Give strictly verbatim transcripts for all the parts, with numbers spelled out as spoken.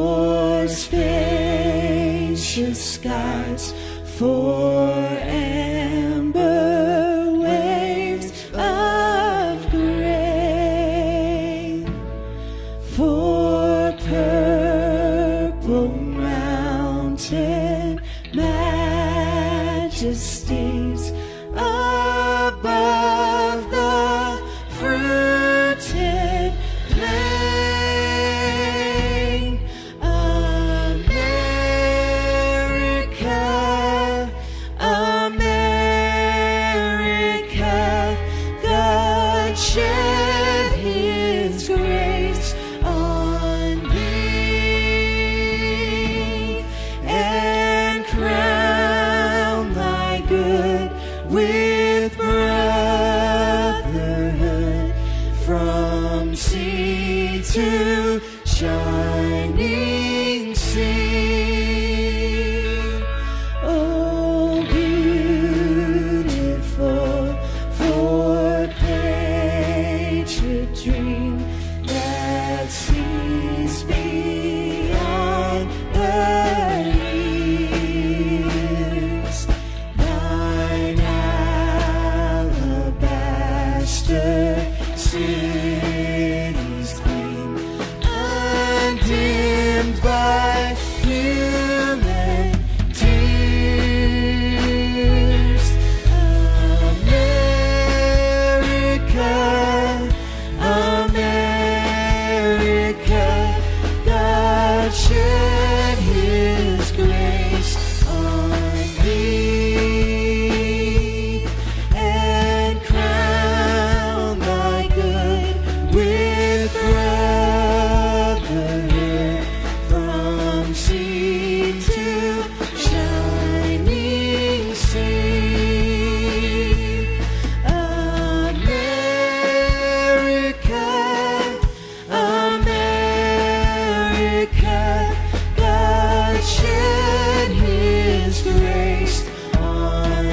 for spacious skies, for amber waves of grain, for purple mountain majesties above the fruited plain. America, America, God shed his grace on thee and crown thy good with brotherhood from sea to shining sea. Oh, beautiful for patriot dream that sees beyond the years. Thine alabaster cities gleam, undimmed by human tears. America, America, God shed his grace on thee and crown thy good with brotherhood from sea to shining sea. America, America, God shed his grace on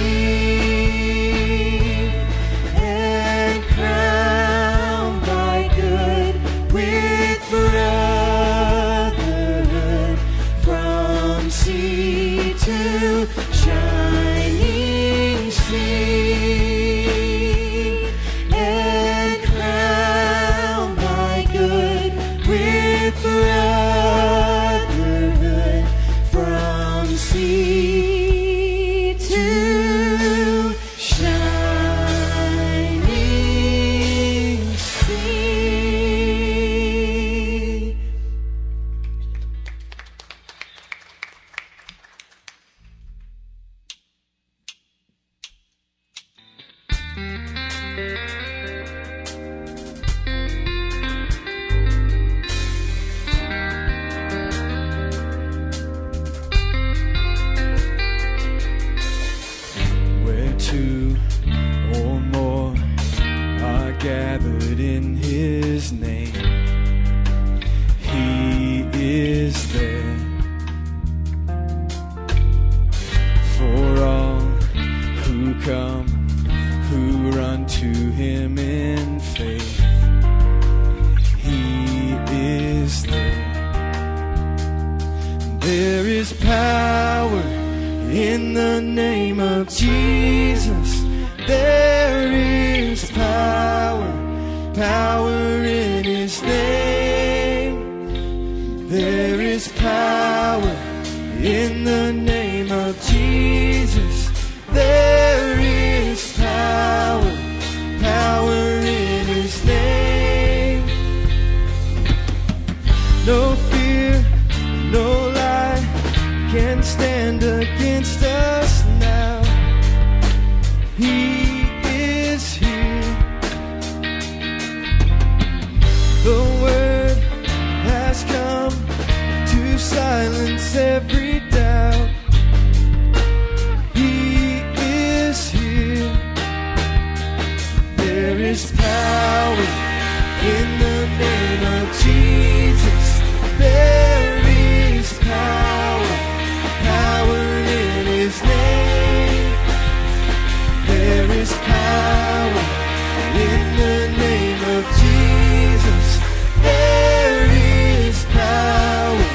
thee and crown thy good with brotherhood from sea to shining sea and crown thy good with brotherhood from sea to shining sea. Where two or more are gathered in his name, he is there. For all who come, who run to him in faith, he is there. There is power in the name of Jesus. There is power, power in his name. There is power in the name of Jesus. There is power, power in his name. No fear, no lie can stand against us now. He is here. The word has come to silence every doubt. He is here. There is power in the name of Jesus. There is power, power in his name. There is power in the name of Jesus. There is power,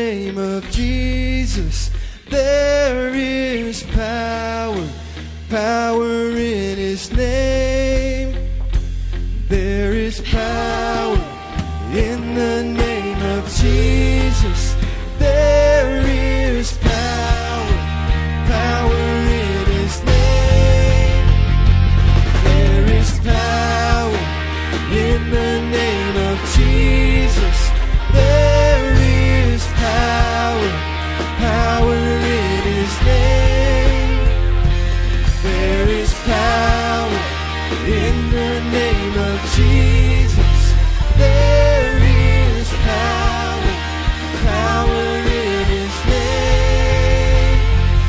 name of Jesus, there is power, power in His name. There is power in the name of Jesus. There is power, power in His name. There is power in the name of Jesus. There is power, power in His name. There is power in the name of Jesus. There is power, power in His name.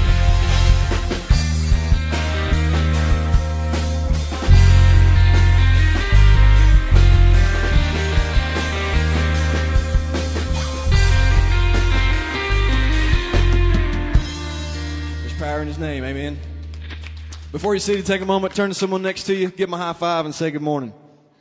There's power in His name, amen. Before you seated, take a moment, turn to someone next to you, give them a high five, and say good morning.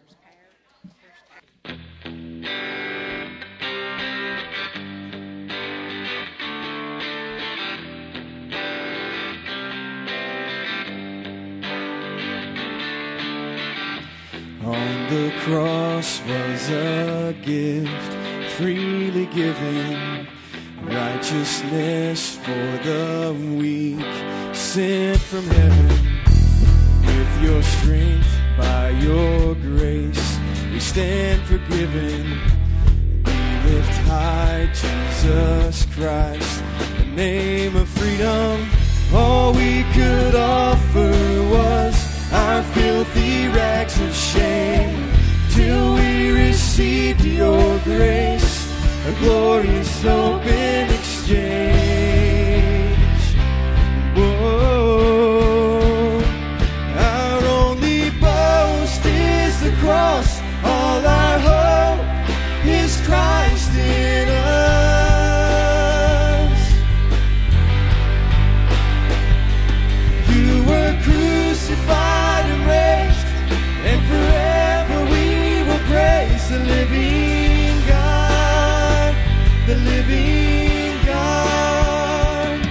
On the cross was a gift freely given, righteousness for the weak, sent from heaven. With your strength, by your grace, we stand forgiven. We lift high Jesus Christ, the name of freedom. All we could offer was our filthy rags of shame, till we received your grace, a glorious open exchange. Whoa, our only boast is the cross, all our hope is Christ in us. You were crucified and raised, and forever we will praise the living God, the living God.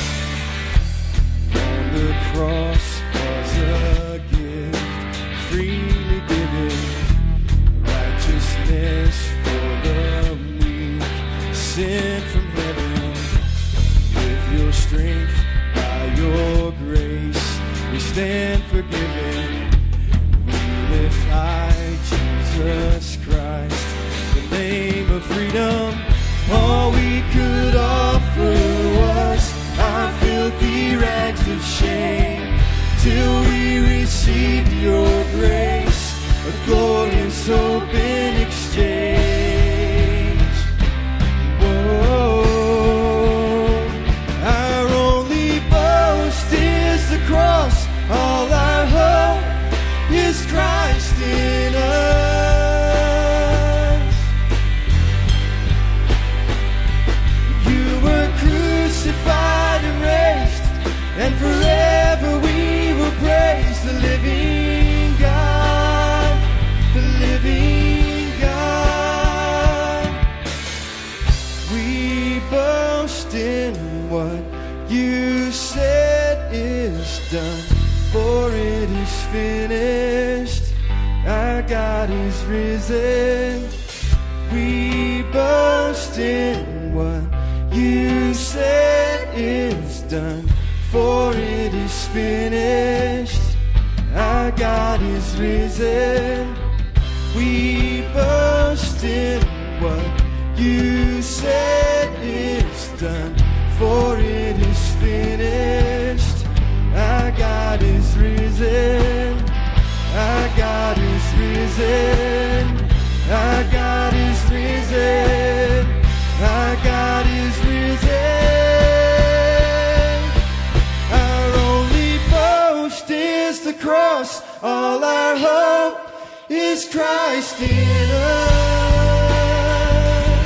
On the cross was a gift freely given, righteousness for the weak, sent from heaven. With your strength, by your grace, we stand forgiven. We lift high Jesus Christ, the name of freedom. All we could offer was our filthy rags of shame, till we received your grace, a glorious open exchange. Whoa, our only boast is the cross, all our hope is Christ in us. You were crucified and raised, and forever we will praise the living God, the living God. We boast in what you said is done, for it is finished. Our God is risen. We boast in what you said is done, for it is finished. Our God is risen. We boast in what you said is done, for it is finished. Our God is risen. Our God is risen. Our God is risen. Our God is risen. Our only boast is the cross. All our hope is Christ in us.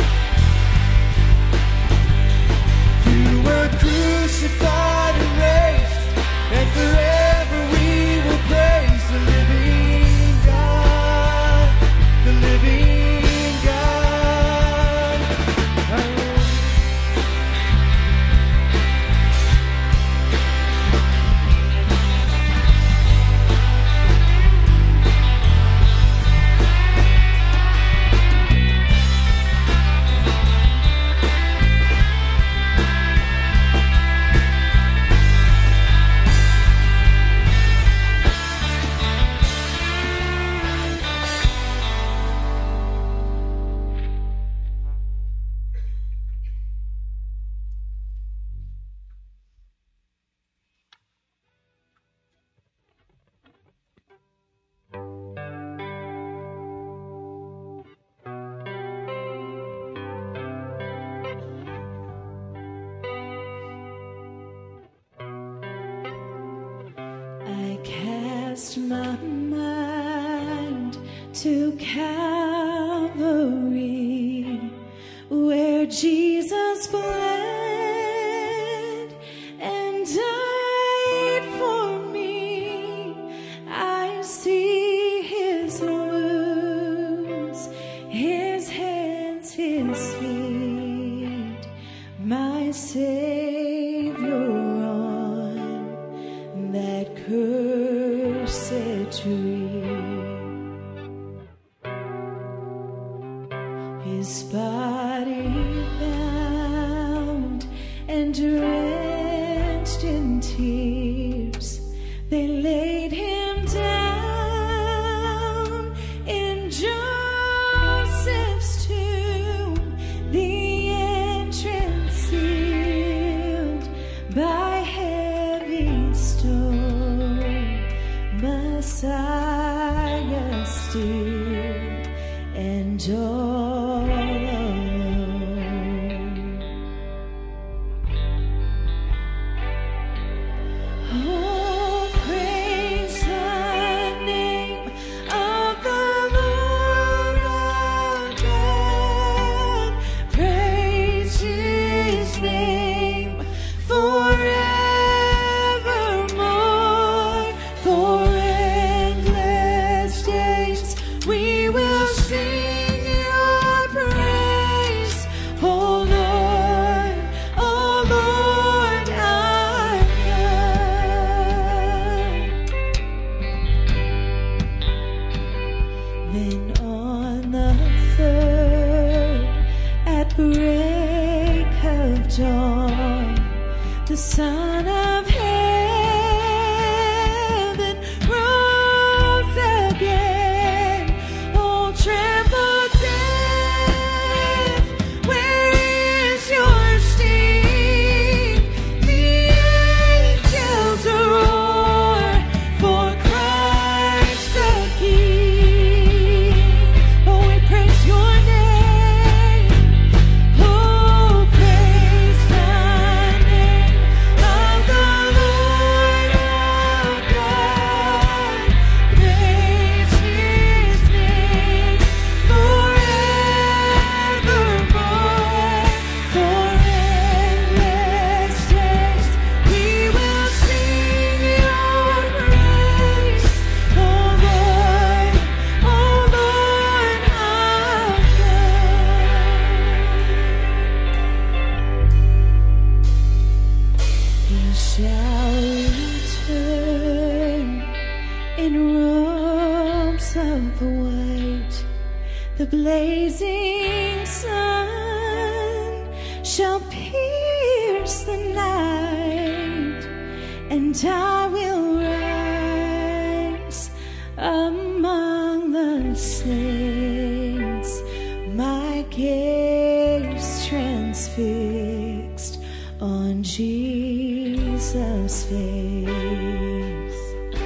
You were crucified and raised, and forever we will praise the living God, the living God. Our my mind to Calvary, where Jesus bled and died for me. I see his wounds, his hands, his feet, my Savior on that cursed tree. His body bound and drenched in tears, they laid him down in Joseph's tomb, the entrance sealed by heavy stone. Messiah still and all alone. Oh, praise the name of the Lord our God. Praise his name forevermore. For endless days we will sing your praise. Oh Lord, oh Lord our God. Then on the third, at break of dawn, the Son of Heaven rose again. Oh, tremble death, where is your sting? The angels roar for Christ the King. Oh, we praise your name. Oh, praise the name of the Lord our God. Praise his name forevermore. For endless days we will sing your praise. Oh Lord, oh Lord our God. He shall return in robes of white. The blazing sun shall pierce the night, and I will rise among the saints, my gaze transfixed on Jesus' face.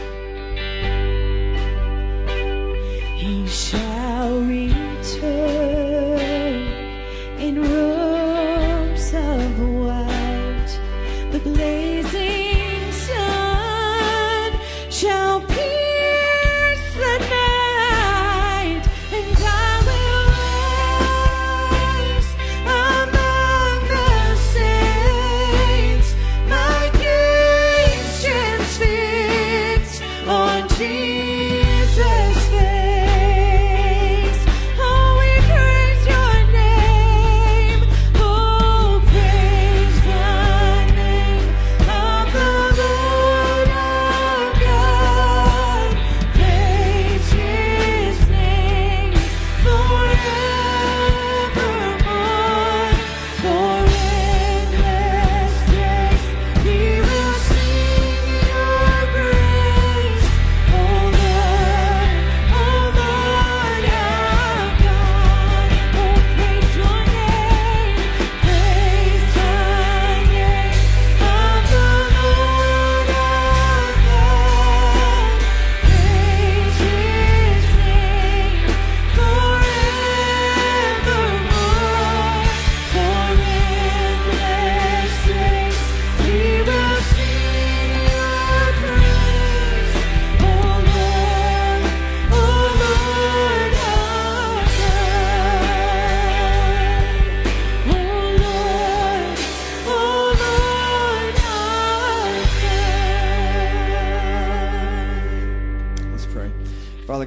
He shall return in robes of white. The blazing sun shall pierce the night, and I will rise among the saints, my gaze transfixed on Jesus' face.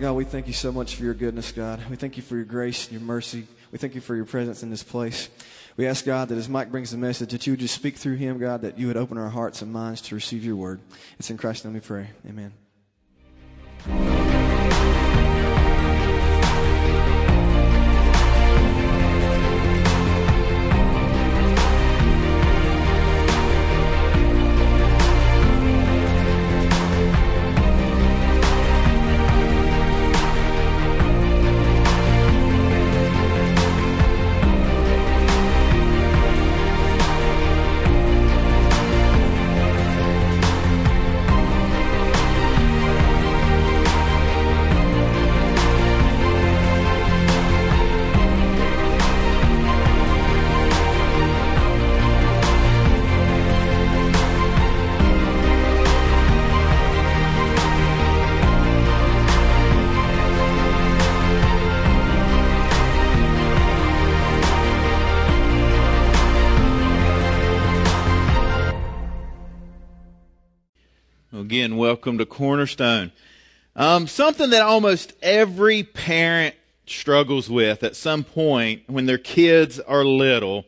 God, we thank you so much for your goodness, God. We thank you for your grace and your mercy. We thank you for your presence in this place. We ask, God, that as Mike brings the message, that you would just speak through him, God, that you would open our hearts and minds to receive your word. It's in Christ's name we pray. Amen. Again, welcome to Cornerstone. Um, something that almost every parent struggles with at some point when their kids are little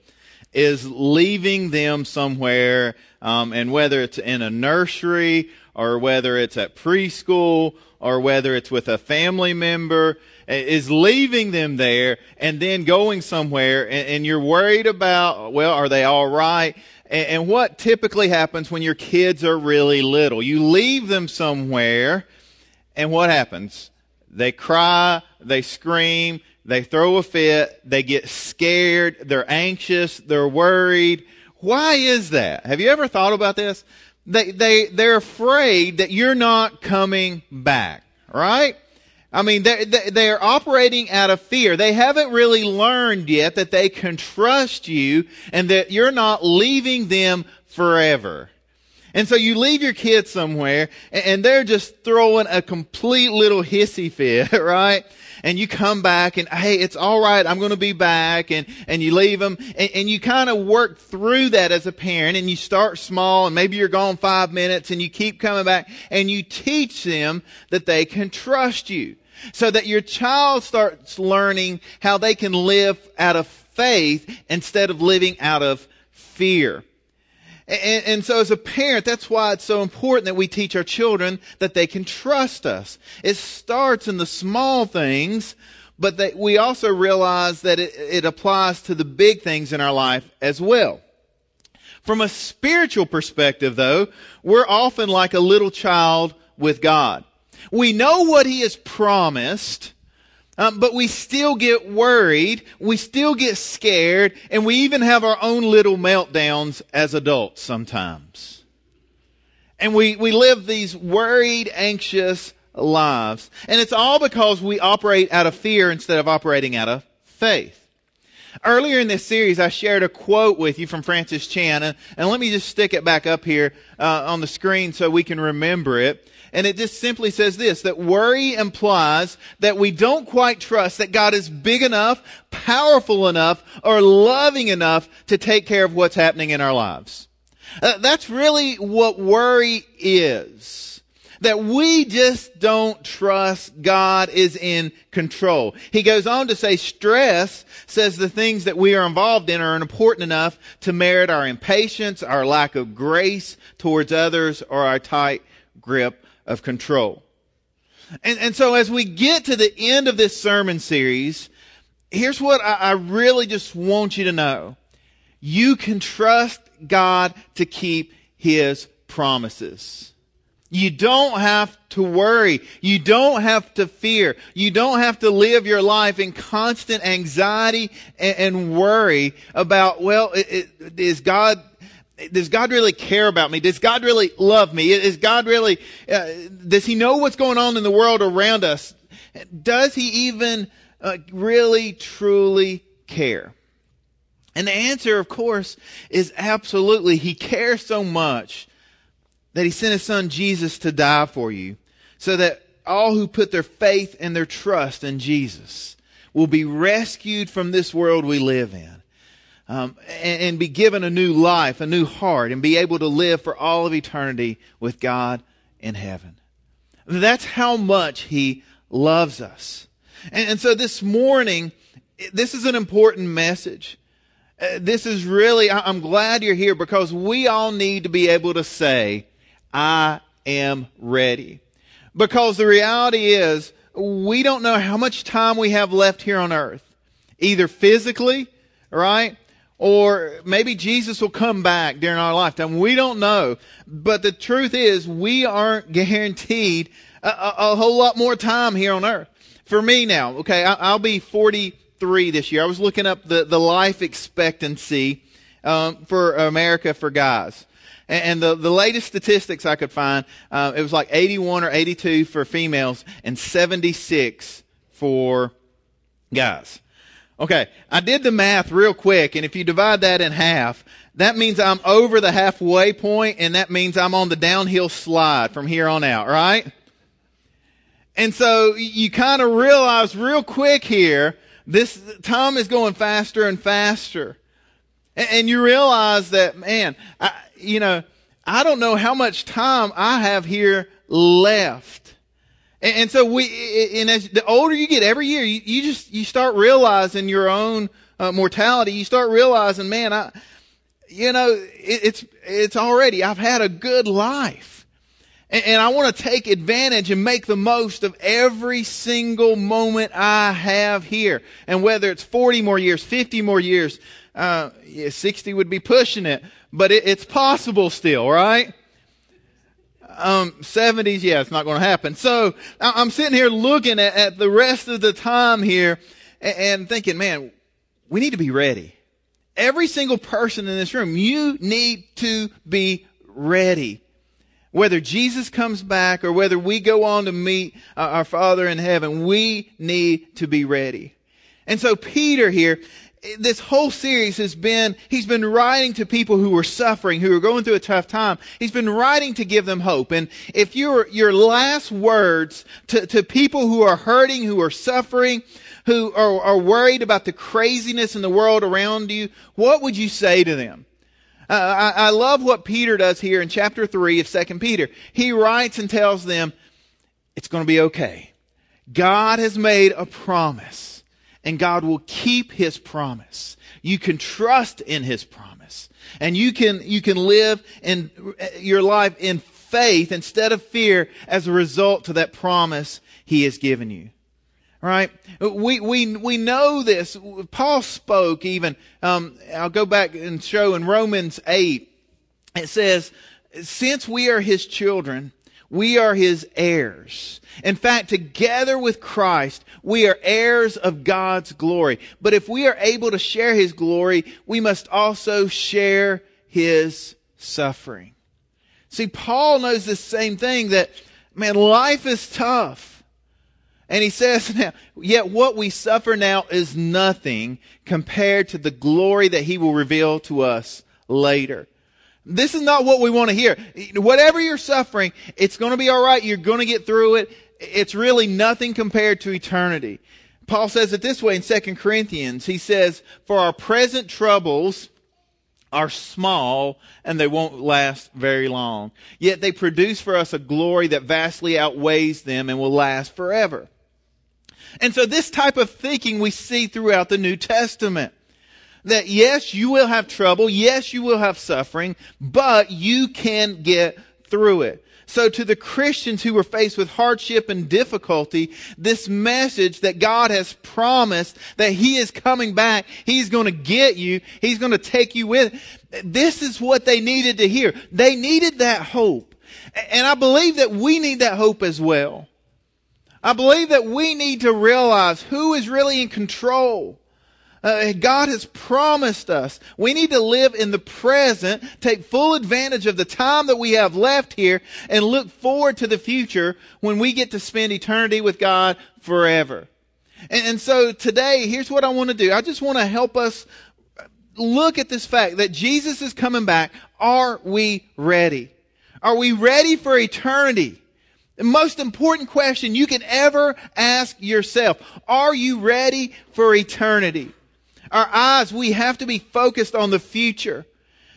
is leaving them somewhere, um, and whether it's in a nursery or whether it's at preschool or whether it's with a family member, is leaving them there and then going somewhere, and, and you're worried about, well, are they all right? And what typically happens when your kids are really little? You leave them somewhere, and what happens? They cry, they scream, they throw a fit, they get scared, they're anxious, they're worried. Why is that? Have you ever thought about this? They, they, they're afraid that you're not coming back, right? I mean, they're, they're operating out of fear. They haven't really learned yet that they can trust you and that you're not leaving them forever. And so you leave your kids somewhere and they're just throwing a complete little hissy fit, right? And you come back and, hey, it's all right, I'm going to be back. And, and you leave them and, and you kind of work through that as a parent, and you start small and maybe you're gone five minutes and you keep coming back and you teach them that they can trust you, so that your child starts learning how they can live out of faith instead of living out of fear. And, and so as a parent, that's why it's so important that we teach our children that they can trust us. It starts in the small things, but that we also realize that it, it applies to the big things in our life as well. From a spiritual perspective, though, we're often like a little child with God. We know what He has promised, um, but we still get worried, we still get scared, and we even have our own little meltdowns as adults sometimes. And we, we live these worried, anxious lives. And it's all because we operate out of fear instead of operating out of faith. Earlier in this series, I shared a quote with you from Francis Chan, and, and let me just stick it back up here uh, on the screen so we can remember it. And it just simply says this, that worry implies that we don't quite trust that God is big enough, powerful enough, or loving enough to take care of what's happening in our lives. Uh, that's really what worry is. That we just don't trust God is in control. He goes on to say stress says the things that we are involved in are important enough to merit our impatience, our lack of grace towards others, or our tight grip of control. And, and so as we get to the end of this sermon series, here's what I, I really just want you to know. You can trust God to keep His promises. You don't have to worry. You don't have to fear. You don't have to live your life in constant anxiety and, and worry about, well, it, it, is God... Does God really care about me? Does God really love me? Is God really, uh, does He know what's going on in the world around us? Does He even uh, really, truly care? And the answer, of course, is absolutely. He cares so much that He sent His Son Jesus to die for you, so that all who put their faith and their trust in Jesus will be rescued from this world we live in. Um, and, and be given a new life, a new heart, and be able to live for all of eternity with God in heaven. That's how much He loves us. And, and so this morning, this is an important message. Uh, this is really, I, I'm glad you're here because we all need to be able to say, I am ready. Because the reality is, we don't know how much time we have left here on earth. Either physically, right? Or maybe Jesus will come back during our lifetime. We don't know. But the truth is, we aren't guaranteed a, a, a whole lot more time here on earth. For me now, okay, I, I'll be forty-three this year. I was looking up the, the life expectancy um, for America for guys. And, and the, the latest statistics I could find, uh, it was like eighty-one or eighty-two for females and seventy-six for guys. Okay, I did the math real quick, and if you divide that in half, that means I'm over the halfway point, and that means I'm on the downhill slide from here on out, right? And so you kind of realize real quick here, this time is going faster and faster. And, and you realize that, man, I, you know, I don't know how much time I have here left. And, and so we, and as the older you get every year, you, you just, you start realizing your own uh, mortality. You start realizing, man, I, you know, it, it's, it's already, I've had a good life. And I want to take advantage and make the most of every single moment I have here. And whether it's forty more years, fifty more years, uh, yeah, sixty would be pushing it, but it, it's possible still, right? Um, seventies, yeah, it's not going to happen. So I'm sitting here looking at, at the rest of the time here and, and thinking, man, we need to be ready. Every single person in this room, you need to be ready. Whether Jesus comes back or whether we go on to meet uh, our Father in heaven, we need to be ready. And so Peter here, this whole series has been, he's been writing to people who are suffering, who are going through a tough time. He's been writing to give them hope. And if your your last words to, to people who are hurting, who are suffering, who are, are worried about the craziness in the world around you, what would you say to them? Uh, I, I love what Peter does here in chapter three of Second Peter. He writes and tells them, it's going to be okay. God has made a promise, and God will keep His promise. You can trust in His promise, and you can you can live in your life in faith instead of fear as a result to that promise He has given you. Right? We, we, we know this. Paul spoke even, um, I'll go back and show in Romans eight, it says, since we are His children, we are His heirs. In fact, together with Christ, we are heirs of God's glory. But if we are able to share His glory, we must also share His suffering. See, Paul knows the same thing, that, man, life is tough. And he says now, yet what we suffer now is nothing compared to the glory that He will reveal to us later. This is not what we want to hear. Whatever you're suffering, it's going to be all right. You're going to get through it. It's really nothing compared to eternity. Paul says it this way in Second Corinthians. He says, for our present troubles are small and they won't last very long. Yet they produce for us a glory that vastly outweighs them and will last forever. And so this type of thinking we see throughout the New Testament. That yes, you will have trouble. Yes, you will have suffering, but you can get through it. So to the Christians who were faced with hardship and difficulty, this message that God has promised that He is coming back, He's going to get you, He's going to take you with, this is what they needed to hear. They needed that hope. And I believe that we need that hope as well. I believe that we need to realize who is really in control. Uh, God has promised us. We need to live in the present, take full advantage of the time that we have left here, and look forward to the future when we get to spend eternity with God forever. And, and so today, here's what I want to do. I just want to help us look at this fact that Jesus is coming back. Are we ready? Are we ready for eternity? The most important question you can ever ask yourself. Are you ready for eternity? Our eyes, we have to be focused on the future.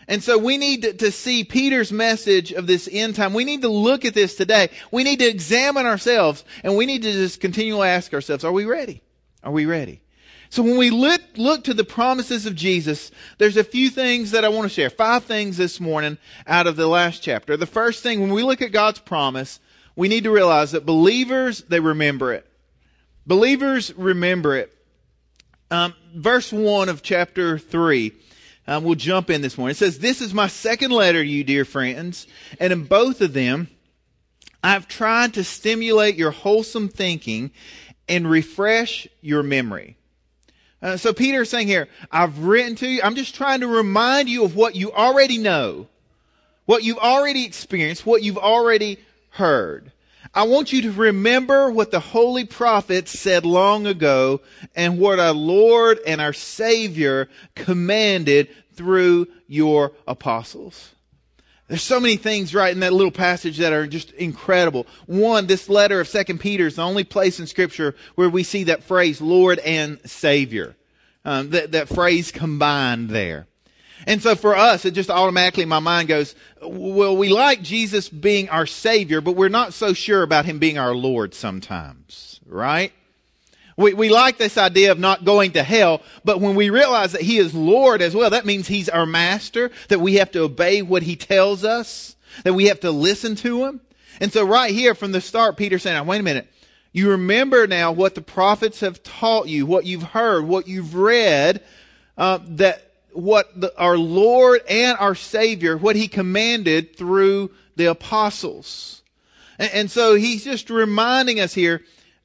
And so we need to, to see Peter's message of this end time. We need to look at this today. We need to examine ourselves, and we need to just continually ask ourselves, are we ready? Are we ready? So when we look, look to the promises of Jesus, there's a few things that I want to share. Five things this morning out of the last chapter. The first thing, when we look at God's promise, we need to realize that believers, they remember it. Believers remember it. Um, verse one of chapter three, um, we'll jump in this morning. It says, "This is my second letter to you, dear friends, and in both of them, I've tried to stimulate your wholesome thinking and refresh your memory." Uh, so Peter is saying here, I've written to you, I'm just trying to remind you of what you already know, what you've already experienced, what you've already heard. I want you to remember what the holy prophets said long ago and what our Lord and our Savior commanded through your apostles. There's so many things right in that little passage that are just incredible. One, this letter of Second Peter is the only place in Scripture where we see that phrase, Lord and Savior. Um, that, that phrase combined there. And so for us, it just automatically, my mind goes, well, we like Jesus being our Savior, but we're not so sure about Him being our Lord sometimes, right? We, we like this idea of not going to hell, but when we realize that He is Lord as well, that means He's our Master, that we have to obey what He tells us, that we have to listen to Him. And so right here from the start, Peter's saying, now, wait a minute. You remember now what the prophets have taught you, what you've heard, what you've read, uh, that what the, our Lord and our Savior, what He commanded through the apostles. And, and so He's just reminding us here,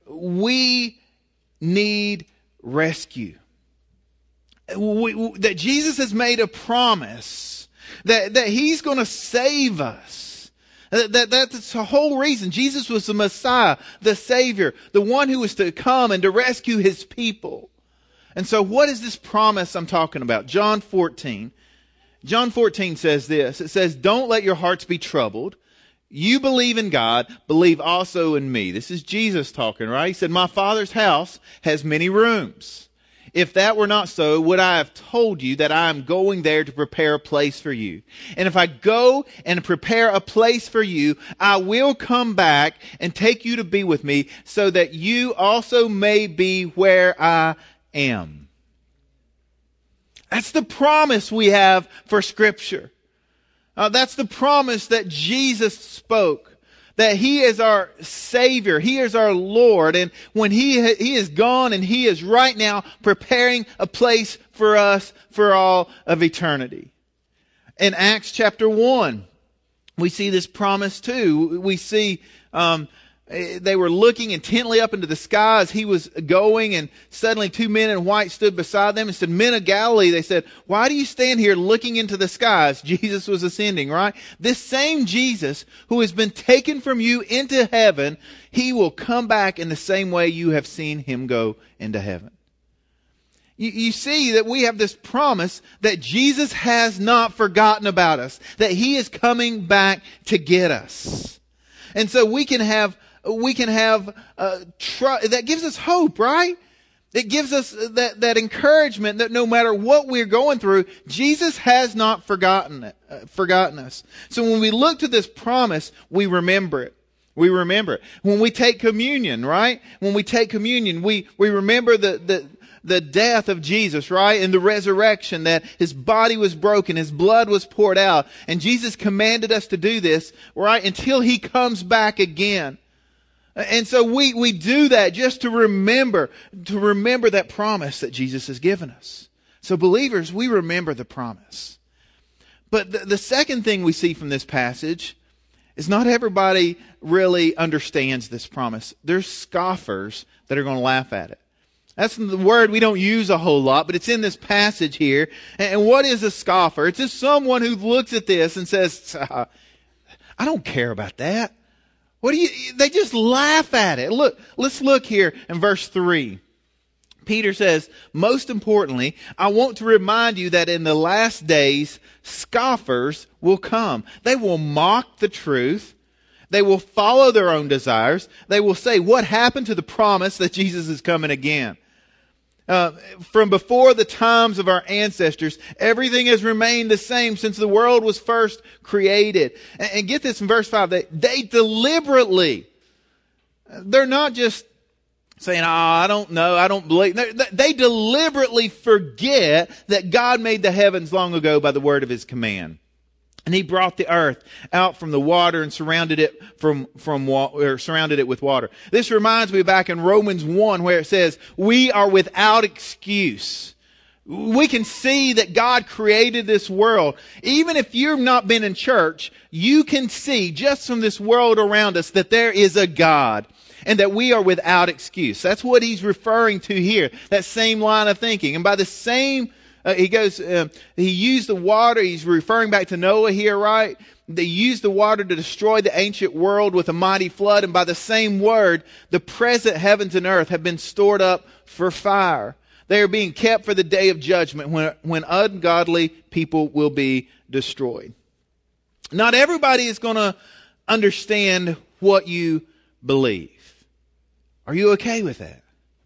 we need rescue. We, we, that Jesus has made a promise that, that He's going to save us. That, that, that's the whole reason. Jesus was the Messiah, the Savior, the one who was to come and to rescue His people. And so what is this promise I'm talking about? John fourteen. John fourteen says this. It says, "Don't let your hearts be troubled. You believe in God, believe also in me." This is Jesus talking, right? He said, "My Father's house has many rooms. If that were not so, would I have told you that I am going there to prepare a place for you? And if I go and prepare a place for you, I will come back and take you to be with me, so that you also may be where I am." That's the promise we have for Scripture. Uh, that's the promise that Jesus spoke, that He is our Savior, He is our Lord, and when He ha- He is gone and He is right now preparing a place for us for all of eternity. In Acts chapter one, we see this promise too. We see um, they were looking intently up into the sky as He was going, and suddenly two men in white stood beside them and said, "Men of Galilee," they said, "why do you stand here looking into the skies?" Jesus was ascending, right? "This same Jesus who has been taken from you into heaven, He will come back in the same way you have seen Him go into heaven." You, you see that we have this promise that Jesus has not forgotten about us, that He is coming back to get us. And so we can have We can have, uh, tr- that gives us hope, right? It gives us that, that encouragement that no matter what we're going through, Jesus has not forgotten it, uh, forgotten us. So when we look to this promise, we remember it. We remember it. When we take communion, right? When we take communion, we, we remember the, the, the death of Jesus, right? And the resurrection, that His body was broken, His blood was poured out. And Jesus commanded us to do this, right? Until He comes back again. And so we, we do that just to remember, to remember that promise that Jesus has given us. So believers, we remember the promise. But the, the second thing we see from this passage is not everybody really understands this promise. There's scoffers that are going to laugh at it. That's the word we don't use a whole lot, but it's in this passage here. And what is a scoffer? It's just someone who looks at this and says, "I don't care about that." What do you, they just laugh at it. Look, let's look here in verse three. Peter says, "Most importantly, I want to remind you that in the last days, scoffers will come. They will mock the truth. They will follow their own desires. They will say, 'What happened to the promise that Jesus is coming again?'" Uh, from before the times of our ancestors, everything has remained the same since the world was first created. And, and get this in verse five, they, they deliberately, they're not just saying, oh, I don't know, I don't believe. They, they deliberately forget that God made the heavens long ago by the word of his command. And he brought the earth out from the water and surrounded it from, from, or surrounded it with water. This reminds me back in Romans one where it says, we are without excuse. We can see that God created this world. Even if you've not been in church, you can see just from this world around us that there is a God and that we are without excuse. That's what he's referring to here. That same line of thinking. And by the same Uh, he goes, uh, he used the water. He's referring back to Noah here, right? They used the water to destroy the ancient world with a mighty flood. And by the same word, the present heavens and earth have been stored up for fire. They are being kept for the day of judgment when, when ungodly people will be destroyed. Not everybody is going to understand what you believe. Are you okay with that?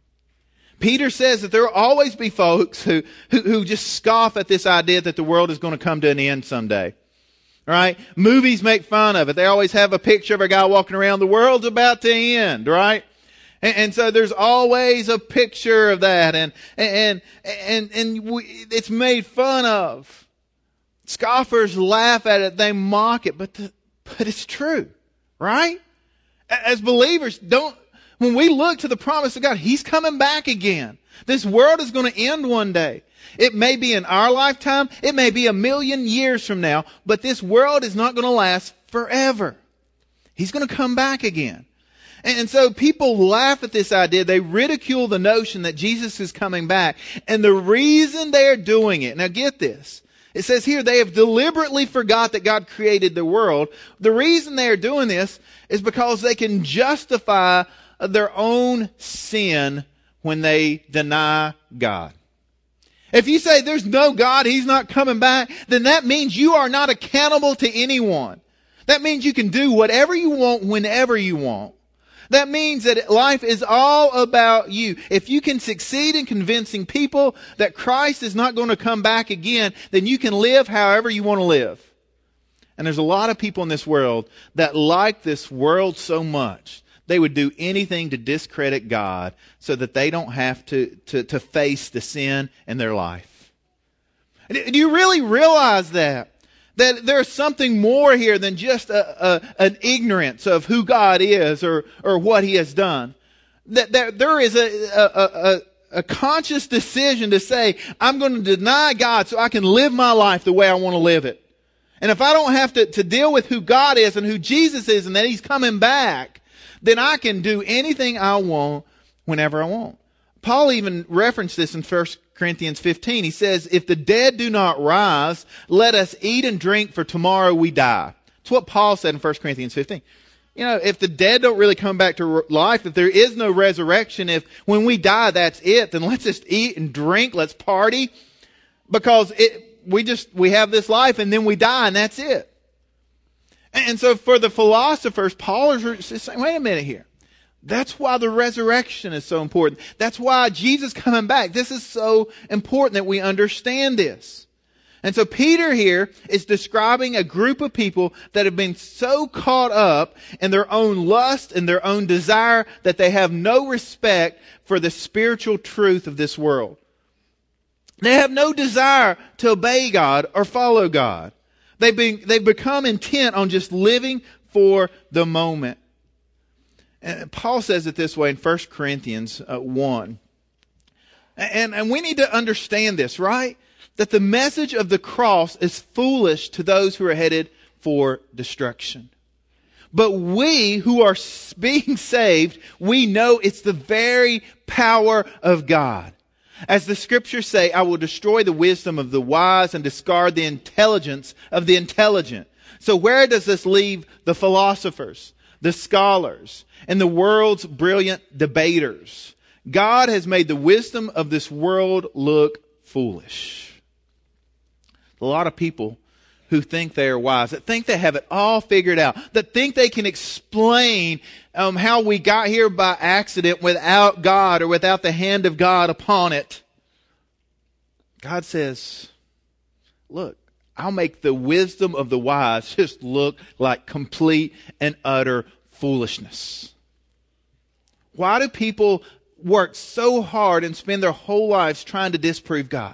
Peter says that there will always be folks who, who, who just scoff at this idea that the world is going to come to an end someday. Right? Movies make fun of it. They always have a picture of a guy walking around, the world's about to end, right? And, and so there's always a picture of that, and, and, and, and we, it's made fun of. Scoffers laugh at it, they mock it, but, the, but it's true, right? As believers, don't, when we look to the promise of God, he's coming back again. This world is going to end one day. It may be in our lifetime. It may be a million years from now. But this world is not going to last forever. He's going to come back again. And so people laugh at this idea. They ridicule the notion that Jesus is coming back. And the reason they're doing it, now get this. It says here they have deliberately forgot that God created the world. The reason they're doing this is because they can justify their own sin when they deny God. If you say there's no God, he's not coming back, then that means you are not accountable to anyone. That means you can do whatever you want whenever you want. That means that life is all about you. If you can succeed in convincing people that Christ is not going to come back again, then you can live however you want to live. And there's a lot of people in this world that like this world so much, they would do anything to discredit God so that they don't have to, to, to face the sin in their life. Do you really realize that? That there's something more here than just a, a, an ignorance of who God is or, or what he has done. That, that there is a, a, a, a conscious decision to say, I'm going to deny God so I can live my life the way I want to live it. And if I don't have to, to deal with who God is and who Jesus is and that he's coming back, then I can do anything I want whenever I want. Paul even referenced this in First Corinthians fifteen. He says, if the dead do not rise, let us eat and drink, for tomorrow we die. That's what Paul said in First Corinthians fifteen. You know, if the dead don't really come back to life, if there is no resurrection, if when we die that's it, then let's just eat and drink, let's party. Because it, we just, we have this life and then we die and that's it. And so for the philosophers, Paul is saying, wait a minute here. That's why the resurrection is so important. That's why Jesus coming back. This is so important that we understand this. And so Peter here is describing a group of people that have been so caught up in their own lust and their own desire that they have no respect for the spiritual truth of this world. They have no desire to obey God or follow God. They've, been, they've become intent on just living for the moment. And Paul says it this way in First Corinthians one. And, and we need to understand this, right? That the message of the cross is foolish to those who are headed for destruction. But we who are being saved, we know it's the very power of God. As the scriptures say, I will destroy the wisdom of the wise and discard the intelligence of the intelligent. So where does this leave the philosophers, the scholars, and the world's brilliant debaters? God has made the wisdom of this world look foolish. A lot of people who think they are wise, that think they have it all figured out, that think they can explain um, how we got here by accident without God or without the hand of God upon it. God says, look, I'll make the wisdom of the wise just look like complete and utter foolishness. Why do people work so hard and spend their whole lives trying to disprove God?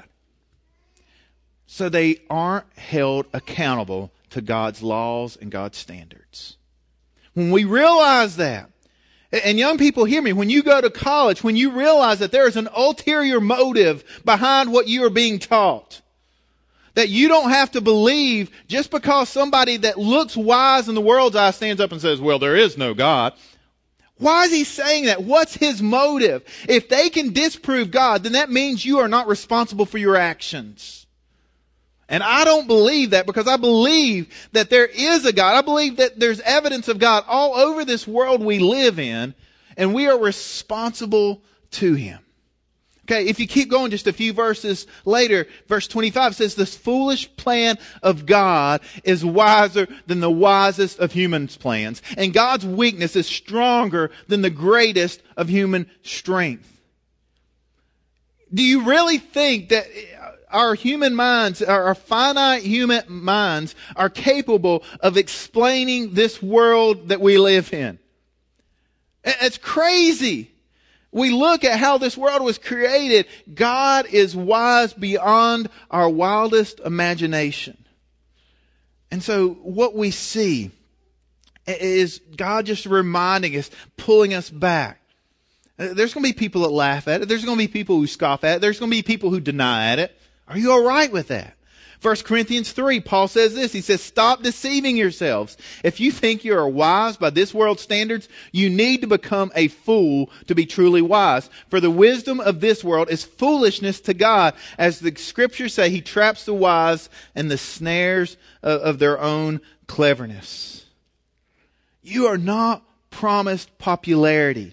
So they aren't held accountable to God's laws and God's standards. When we realize that, and young people hear me, when you go to college, when you realize that there is an ulterior motive behind what you are being taught, that you don't have to believe just because somebody that looks wise in the world's eye stands up and says, well, there is no God. Why is he saying that? What's his motive? If they can disprove God, then that means you are not responsible for your actions. And I don't believe that, because I believe that there is a God. I believe that there's evidence of God all over this world we live in, and we are responsible to him. Okay, if you keep going just a few verses later, verse twenty-five says, this foolish plan of God is wiser than the wisest of humans' plans, and God's weakness is stronger than the greatest of human strength. Do you really think that our human minds, our finite human minds, are capable of explaining this world that we live in? It's crazy. We look at how this world was created. God is wise beyond our wildest imagination. And so what we see is God just reminding us, pulling us back. There's going to be people that laugh at it. There's going to be people who scoff at it. There's going to be people who deny at it. Are you all right with that? First Corinthians three, Paul says this. He says, stop deceiving yourselves. If you think you are wise by this world's standards, you need to become a fool to be truly wise. For the wisdom of this world is foolishness to God. As the scriptures say, he traps the wise in the snares of their own cleverness. You are not promised popularity.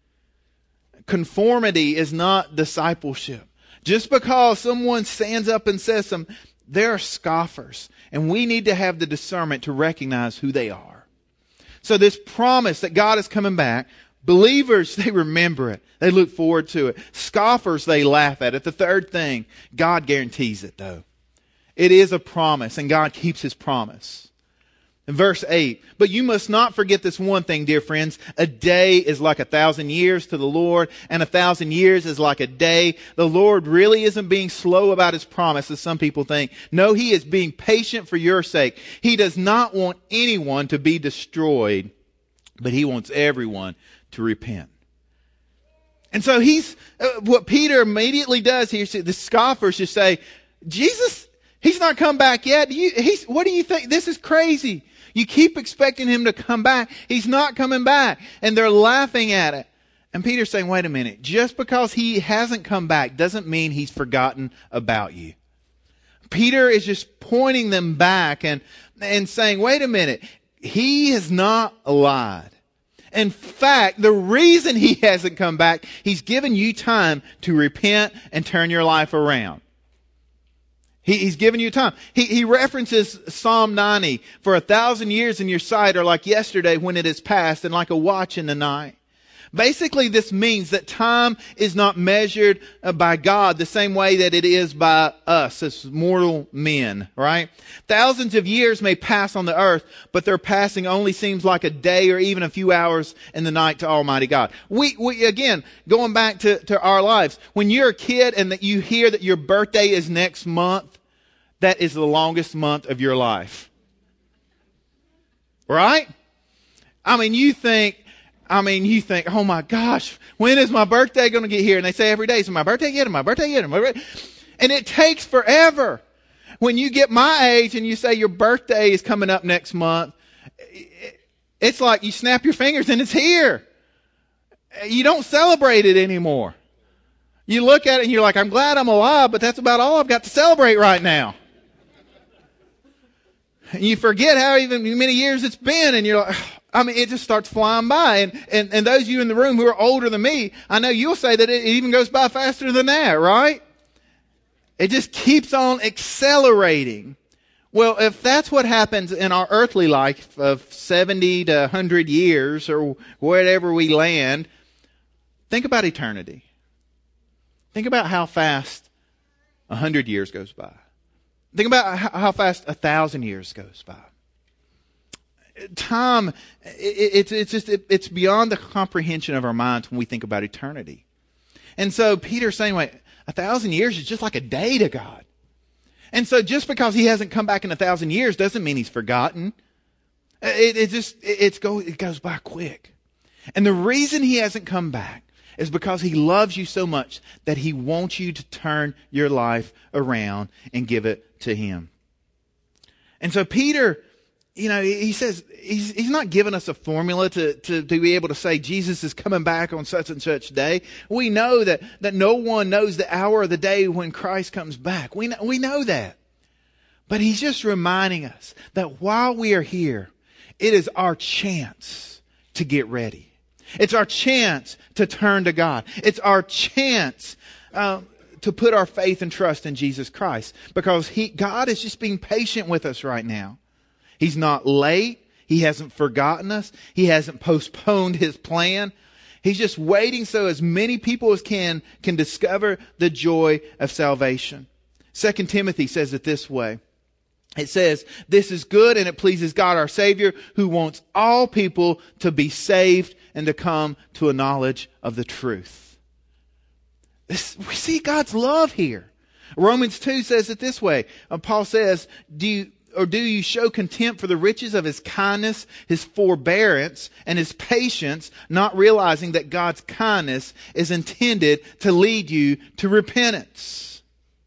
Conformity is not discipleship. Just because someone stands up and says something, they're scoffers. And we need to have the discernment to recognize who they are. So this promise that God is coming back, believers, they remember it. They look forward to it. Scoffers, they laugh at it. The third thing, God guarantees it though. It is a promise, and God keeps his promise. In verse eight, but you must not forget this one thing, dear friends. A day is like a thousand years to the Lord, and a thousand years is like a day. The Lord really isn't being slow about his promise, as some people think. No, he is being patient for your sake. He does not want anyone to be destroyed, but he wants everyone to repent. And so he's, uh, what Peter immediately does here, the scoffers just say, Jesus, he's not come back yet. You, he's, what do you think? This is crazy. You keep expecting him to come back. He's not coming back. And they're laughing at it. And Peter's saying, wait a minute. Just because he hasn't come back doesn't mean he's forgotten about you. Peter is just pointing them back and, and saying, wait a minute. He has not lied. In fact, the reason he hasn't come back, he's given you time to repent and turn your life around. He, he's given you time. He, he references Psalm ninety. For a thousand years in your sight are like yesterday when it is past, and like a watch in the night. Basically, this means that time is not measured by God the same way that it is by us as mortal men, right? Thousands of years may pass on the earth, but their passing only seems like a day or even a few hours in the night to Almighty God. We, we again, going back to, to our lives, when you're a kid and that you hear that your birthday is next month, that is the longest month of your life. Right? I mean, you think, I mean, you think, oh my gosh, when is my birthday going to get here? And they say every day, is my birthday yet? Is my birthday yet? My birthday? And it takes forever. When you get my age and you say your birthday is coming up next month, it's like you snap your fingers and it's here. You don't celebrate it anymore. You look at it and you're like, I'm glad I'm alive, but that's about all I've got to celebrate right now. And you forget how even many years it's been, and you're like, I mean, it just starts flying by. And, and, and those of you in the room who are older than me, I know you'll say that it even goes by faster than that, right? It just keeps on accelerating. Well, if that's what happens in our earthly life of seventy to one hundred years or wherever we land, think about eternity. Think about how fast one hundred years goes by. Think about how fast one thousand years goes by. Time, it's it's just it's beyond the comprehension of our minds when we think about eternity. And so Peter's saying, wait, a thousand years is just like a day to God. And so just because he hasn't come back in a thousand years doesn't mean he's forgotten. It, it just, it, it's go, it goes by quick. And the reason he hasn't come back is because he loves you so much that he wants you to turn your life around and give it to him. And so Peter, you know, he says, he's, he's not giving us a formula to, to, to be able to say Jesus is coming back on such and such day. We know that, that no one knows the hour or the day when Christ comes back. We know, we know that. But he's just reminding us that while we are here, it is our chance to get ready. It's our chance to turn to God. It's our chance uh, to put our faith and trust in Jesus Christ, because he, God is just being patient with us right now. He's not late. He hasn't forgotten us. He hasn't postponed his plan. He's just waiting so as many people as can can discover the joy of salvation. Second Timothy says it this way. It says, this is good and it pleases God our Savior, who wants all people to be saved and to come to a knowledge of the truth. This, we see God's love here. Romans two says it this way. Uh, Paul says, do you... Or do you show contempt for the riches of his kindness, his forbearance, and his patience, not realizing that God's kindness is intended to lead you to repentance?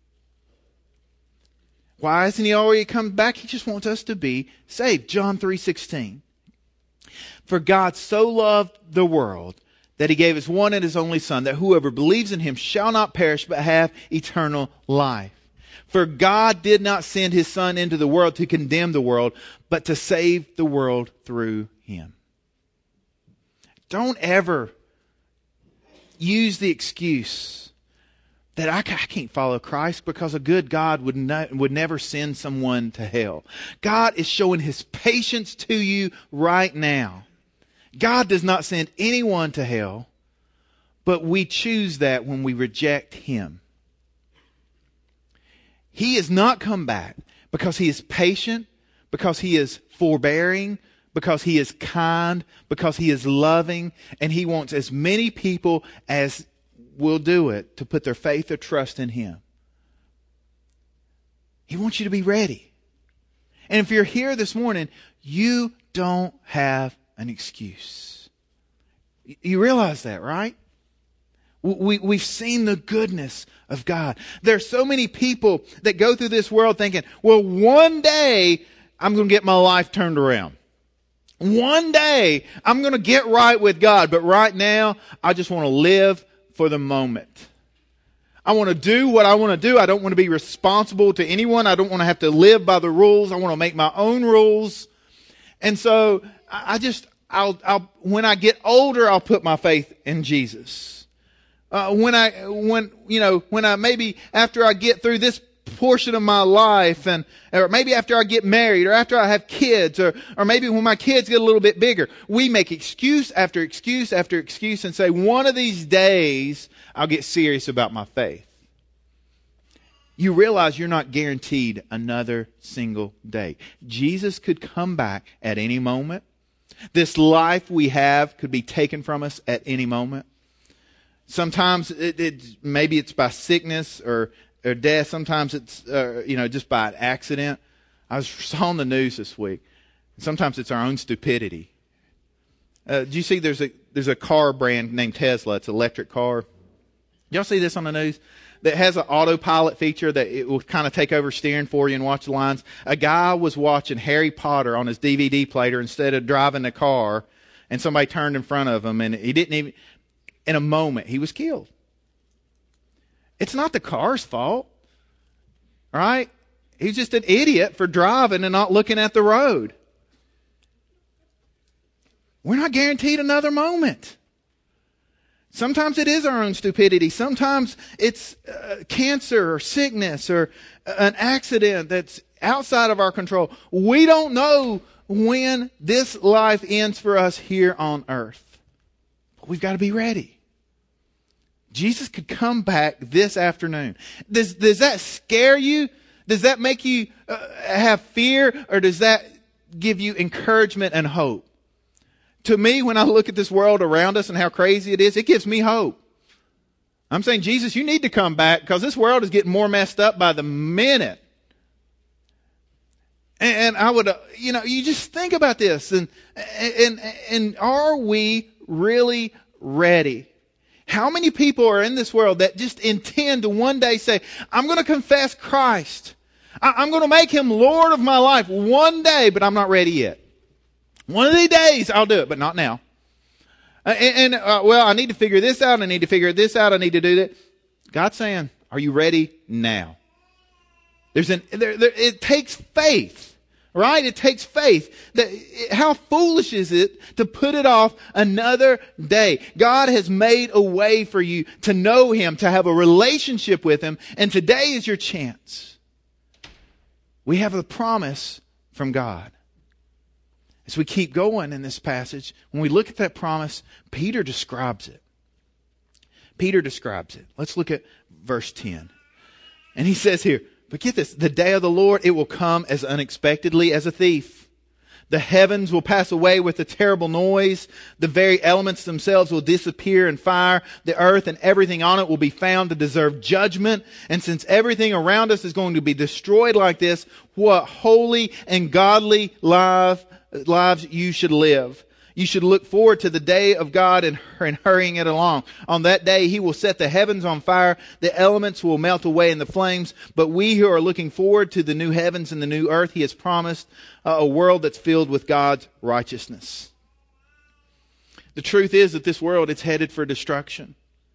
Why hasn't he already come back? He just wants us to be saved. John three sixteen. For God so loved the world that he gave his one and his only Son, that whoever believes in him shall not perish but have eternal life. For God did not send his Son into the world to condemn the world, but to save the world through him. Don't ever use the excuse that I can't follow Christ because a good God would not, would never send someone to hell. God is showing his patience to you right now. God does not send anyone to hell, but we choose that when we reject him. He has not come back because he is patient, because he is forbearing, because he is kind, because he is loving, and he wants as many people as will do it to put their faith or trust in him. He wants you to be ready. And if you're here this morning, you don't have an excuse. You realize that, right? We, we've seen the goodness of God. There are so many people that go through this world thinking, well, one day I'm going to get my life turned around. One day I'm going to get right with God. But right now, I just want to live for the moment. I want to do what I want to do. I don't want to be responsible to anyone. I don't want to have to live by the rules. I want to make my own rules. And so I just, I'll, I'll, when I get older, I'll put my faith in Jesus. Uh, when I, when, you know, when I, maybe after I get through this portion of my life, and, or maybe after I get married, or after I have kids, or, or maybe when my kids get a little bit bigger, we make excuse after excuse after excuse and say, one of these days I'll get serious about my faith. You realize you're not guaranteed another single day. Jesus could come back at any moment. This life we have could be taken from us at any moment. Sometimes it, it maybe it's by sickness or, or death. Sometimes it's uh, you know just by an accident. I was saw on the news this week. Sometimes it's our own stupidity. Uh, do you see? There's a there's a car brand named Tesla. It's an electric car. Y'all see this on the news? That has an autopilot feature that it will kind of take over steering for you and watch the lines. A guy was watching Harry Potter on his D V D player instead of driving the car, and somebody turned in front of him, and he didn't even. In a moment, he was killed. It's not the car's fault, right? He's just an idiot for driving and not looking at the road. We're not guaranteed another moment. Sometimes it is our own stupidity. Sometimes it's uh, cancer or sickness or an accident that's outside of our control. We don't know when this life ends for us here on earth. But we've got to be ready. Jesus could come back this afternoon. Does, does that scare you? Does that make you uh, have fear? Or does that give you encouragement and hope? To me, when I look at this world around us and how crazy it is, it gives me hope. I'm saying, Jesus, you need to come back because this world is getting more messed up by the minute. And, and I would, uh, you know, you just think about this. And, and, and are we really ready? How many people are in this world that just intend to one day say, I'm going to confess Christ. I'm going to make Him Lord of my life one day, but I'm not ready yet. One of these days I'll do it, but not now. And, and uh, well, I need to figure this out. I need to figure this out. I need to do that. God's saying, are you ready now? There's an, there, there, it takes faith. Right? It takes faith. That, how foolish is it to put it off another day? God has made a way for you to know Him, to have a relationship with Him, and today is your chance. We have a promise from God. As we keep going in this passage, when we look at that promise, Peter describes it. Peter describes it. Let's look at verse ten. And he says here, but get this, the day of the Lord, it will come as unexpectedly as a thief. The heavens will pass away with a terrible noise. The very elements themselves will disappear in fire. The earth and everything on it will be found to deserve judgment. And since everything around us is going to be destroyed like this, what holy and godly life, lives you should live. You should look forward to the day of God and, and hurrying it along. On that day, He will set the heavens on fire. The elements will melt away in the flames. But we who are looking forward to the new heavens and the new earth, He has promised uh, a world that's filled with God's righteousness. The truth is that this world, it's headed for destruction.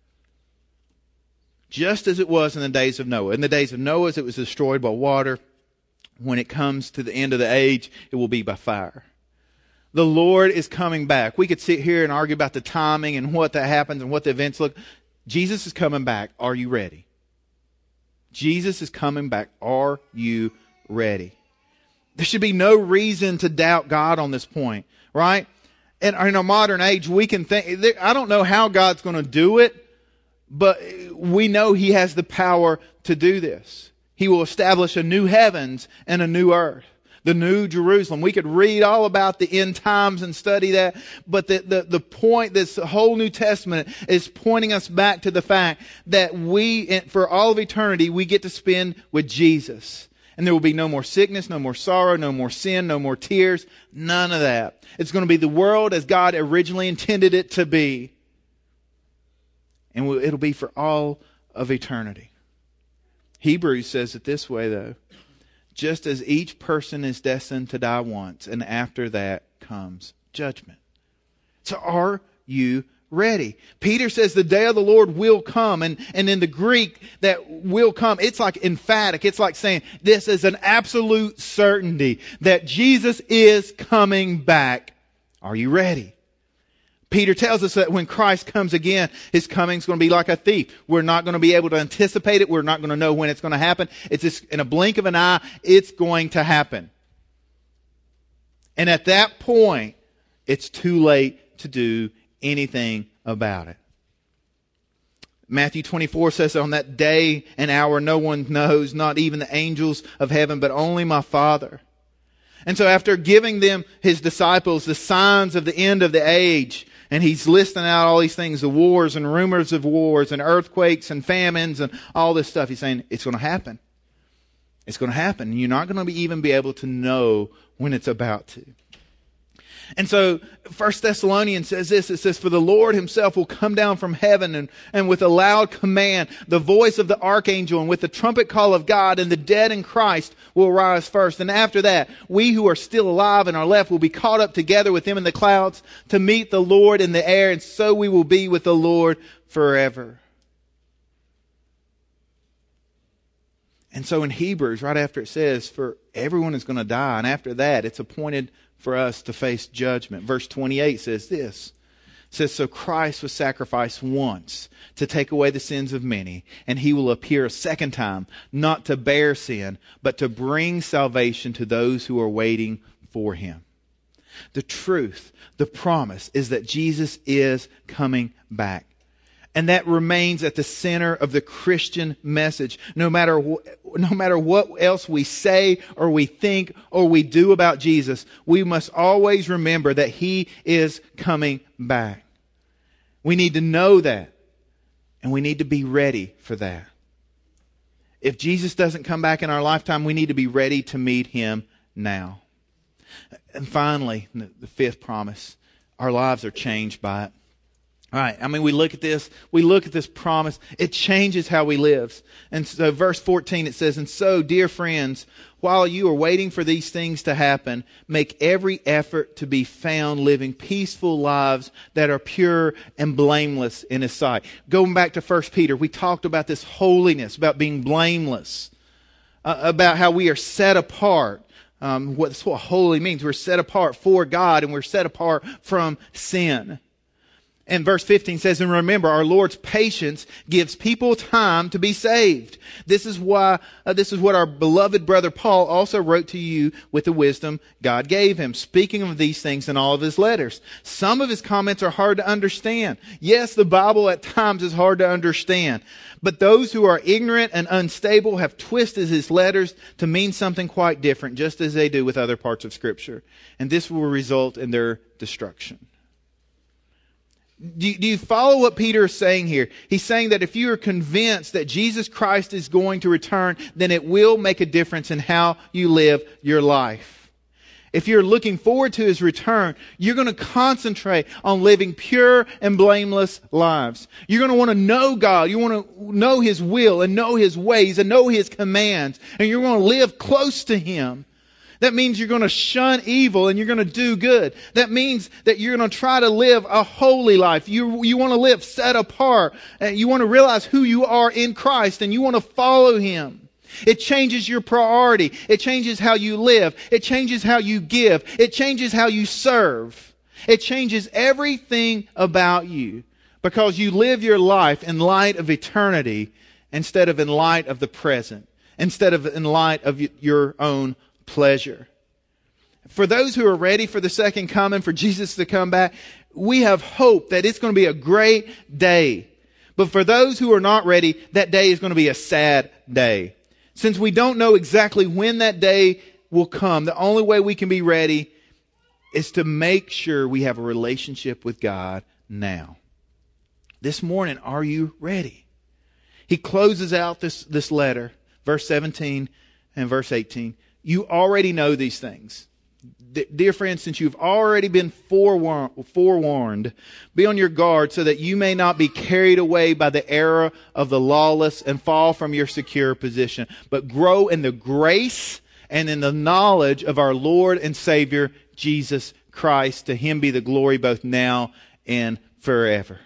Just as it was in the days of Noah. In the days of Noah, it was destroyed by water. When it comes to the end of the age, it will be by fire. The Lord is coming back. We could sit here and argue about the timing and what that happens and what the events look. Jesus is coming back. Are you ready? Jesus is coming back. Are you ready? There should be no reason to doubt God on this point, right? And in our modern age, we can think, I don't know how God's going to do it, but we know He has the power to do this. He will establish a new heavens and a new earth. The New Jerusalem. We could read all about the end times and study that. But the, the, the point, this whole New Testament is pointing us back to the fact that we, for all of eternity, we get to spend with Jesus. And there will be no more sickness, no more sorrow, no more sin, no more tears. None of that. It's going to be the world as God originally intended it to be. And it'll be for all of eternity. Hebrews says it this way, though. Just as each person is destined to die once, and after that comes judgment. So are you ready? Peter says the day of the Lord will come. And, and in the Greek, that will come, it's like emphatic. It's like saying this is an absolute certainty that Jesus is coming back. Are you ready? Peter tells us that when Christ comes again, His coming is going to be like a thief. We're not going to be able to anticipate it. We're not going to know when it's going to happen. It's just in a blink of an eye, it's going to happen. And at that point, it's too late to do anything about it. Matthew twenty-four says, on that day and hour no one knows, not even the angels of heaven, but only my Father. And so after giving them, His disciples, the signs of the end of the age, and He's listing out all these things, the wars and rumors of wars and earthquakes and famines and all this stuff. He's saying, it's going to happen. It's going to happen. You're not going to be, even be able to know when it's about to. And so First Thessalonians says this, it says, for the Lord Himself will come down from heaven and, and with a loud command, the voice of the archangel and with the trumpet call of God, and the dead in Christ will rise first. And after that, we who are still alive and are left will be caught up together with Him in the clouds to meet the Lord in the air, and so we will be with the Lord forever. And so in Hebrews, right after it says, for everyone is going to die, and after that, it's appointed for us to face judgment. Verse twenty-eight says this, It says, so Christ was sacrificed once to take away the sins of many, and he will appear a second time, not to bear sin, but to bring salvation to those who are waiting for him. The truth, the promise, is that Jesus is coming back. And that remains at the center of the Christian message. No matter, wh- no matter what else we say or we think or we do about Jesus, we must always remember that he is coming back. We need to know that. And we need to be ready for that. If Jesus doesn't come back in our lifetime, we need to be ready to meet him now. And finally, the fifth promise, our lives are changed by it. All right, I mean, we look at this, we look at this promise, it changes how we live. And so verse fourteen, it says, and so, dear friends, while you are waiting for these things to happen, make every effort to be found living peaceful lives that are pure and blameless in his sight. Going back to First Peter, we talked about this holiness, about being blameless, uh, about how we are set apart. Um, what, that's what holy means. We're set apart for God and we're set apart from sin. And verse fifteen says, and remember, our Lord's patience gives people time to be saved. This is why, uh, this is what our beloved brother Paul also wrote to you with the wisdom God gave him, speaking of these things in all of his letters. Some of his comments are hard to understand. Yes, the Bible at times is hard to understand. But those who are ignorant and unstable have twisted his letters to mean something quite different, just as they do with other parts of Scripture. And this will result in their destruction. Do you, do you follow what Peter is saying here? He's saying that if you are convinced that Jesus Christ is going to return, then it will make a difference in how you live your life. If you're looking forward to his return, you're going to concentrate on living pure and blameless lives. You're going to want to know God. You want to know his will and know his ways and know his commands. And you're going to live close to him. That means you're going to shun evil and you're going to do good. That means that you're going to try to live a holy life. You, you want to live set apart. You want to realize who you are in Christ and you want to follow him. It changes your priority. It changes how you live. It changes how you give. It changes how you serve. It changes everything about you because you live your life in light of eternity instead of in light of the present, instead of in light of your own pleasure. For those who are ready for the second coming, for Jesus to come back, we have hope that it's going to be a great day. But for those who are not ready, that day is going to be a sad day. Since we don't know exactly when that day will come, the only way we can be ready is to make sure we have a relationship with God now. This morning, are you ready? He closes out this, this letter, verse seventeen and verse eighteen. You already know these things. D- dear friends, since you've already been forewarned, forewarned, be on your guard so that you may not be carried away by the error of the lawless and fall from your secure position, but grow in the grace and in the knowledge of our Lord and Savior, Jesus Christ. To him be the glory both now and forever.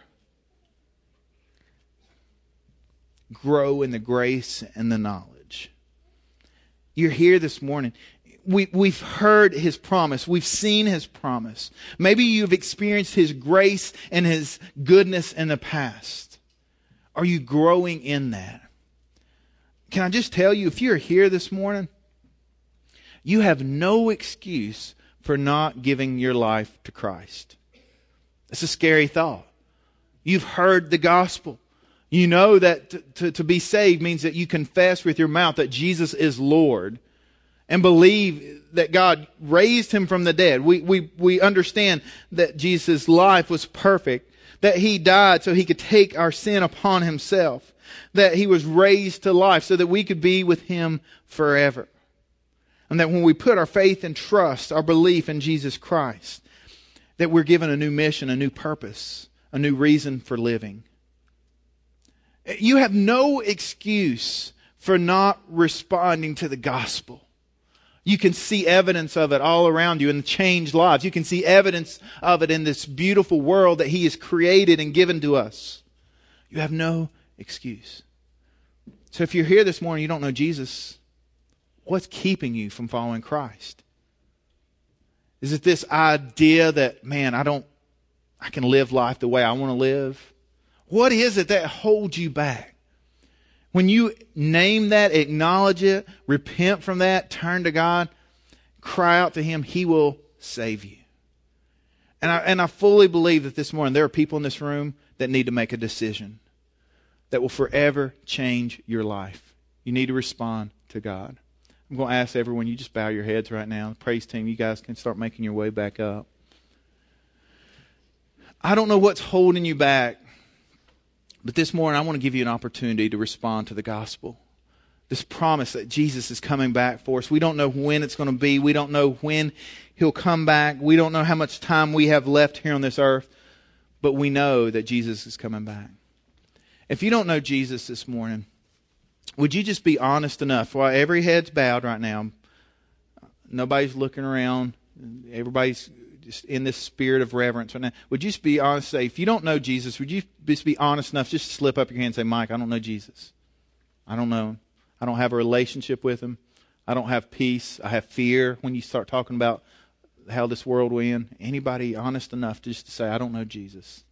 Grow in the grace and the knowledge. You're here this morning. We, we've heard his promise. We've seen his promise. Maybe you've experienced his grace and his goodness in the past. Are you growing in that? Can I just tell you, if you're here this morning, you have no excuse for not giving your life to Christ. It's a scary thought. You've heard the gospel. You know that to, to, to be saved means that you confess with your mouth that Jesus is Lord and believe that God raised him from the dead. We, we, we understand that Jesus' life was perfect, that he died so he could take our sin upon himself, that he was raised to life so that we could be with him forever. And that when we put our faith and trust, our belief in Jesus Christ, that we're given a new mission, a new purpose, a new reason for living. You have no excuse for not responding to the gospel. You can see evidence of it all around you in the changed lives. You can see evidence of it in this beautiful world that he has created and given to us. You have no excuse. So if you're here this morning, you don't know Jesus, what's keeping you from following Christ? Is it this idea that, man, I don't, I can live life the way I want to live? What is it that holds you back? When you name that, acknowledge it, repent from that, turn to God, cry out to Him, He will save you. And I, and I fully believe that this morning there are people in this room that need to make a decision that will forever change your life. You need to respond to God. I'm going to ask everyone, you just bow your heads right now. The praise team, you guys can start making your way back up. I don't know what's holding you back, but this morning I want to give you an opportunity to respond to the gospel. This promise that Jesus is coming back for us. We don't know when it's going to be. We don't know when He'll come back. We don't know how much time we have left here on this earth, but we know that Jesus is coming back. If you don't know Jesus this morning, would you just be honest enough? While every head's bowed right now, nobody's looking around, everybody's just in this spirit of reverence right now. Would you just be honest and say, if you don't know Jesus, would you just be honest enough, just slip up your hand and say, Mike, I don't know Jesus. I don't know Him. I don't have a relationship with Him. I don't have peace. I have fear when you start talking about how this world will end. Anybody honest enough just to say, I don't know Jesus?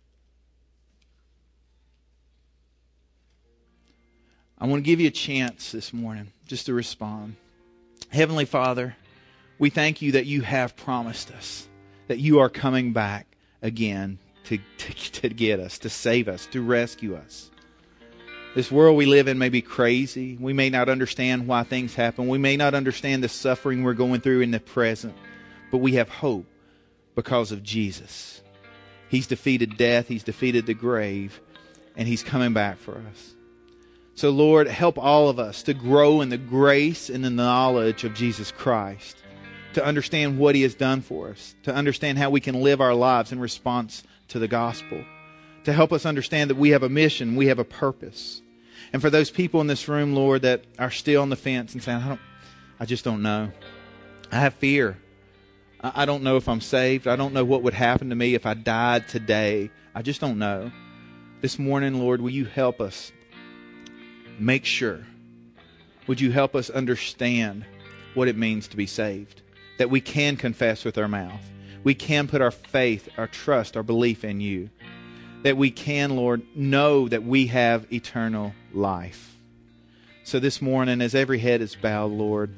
I want to give you a chance this morning just to respond. Heavenly Father, we thank You that You have promised us that You are coming back again to, to, to get us, to save us, to rescue us. This world we live in may be crazy. We may not understand why things happen. We may not understand the suffering we're going through in the present. But we have hope because of Jesus. He's defeated death. He's defeated the grave. And He's coming back for us. So Lord, help all of us to grow in the grace and the knowledge of Jesus Christ. To understand what He has done for us. To understand how we can live our lives in response to the gospel. To help us understand that we have a mission. We have a purpose. And for those people in this room, Lord, that are still on the fence and saying, I don't, I just don't know. I have fear. I don't know if I'm saved. I don't know what would happen to me if I died today. I just don't know. This morning, Lord, will You help us make sure? Would You help us understand what it means to be saved? That we can confess with our mouth. We can put our faith, our trust, our belief in You. That we can, Lord, know that we have eternal life. So this morning, as every head is bowed, Lord,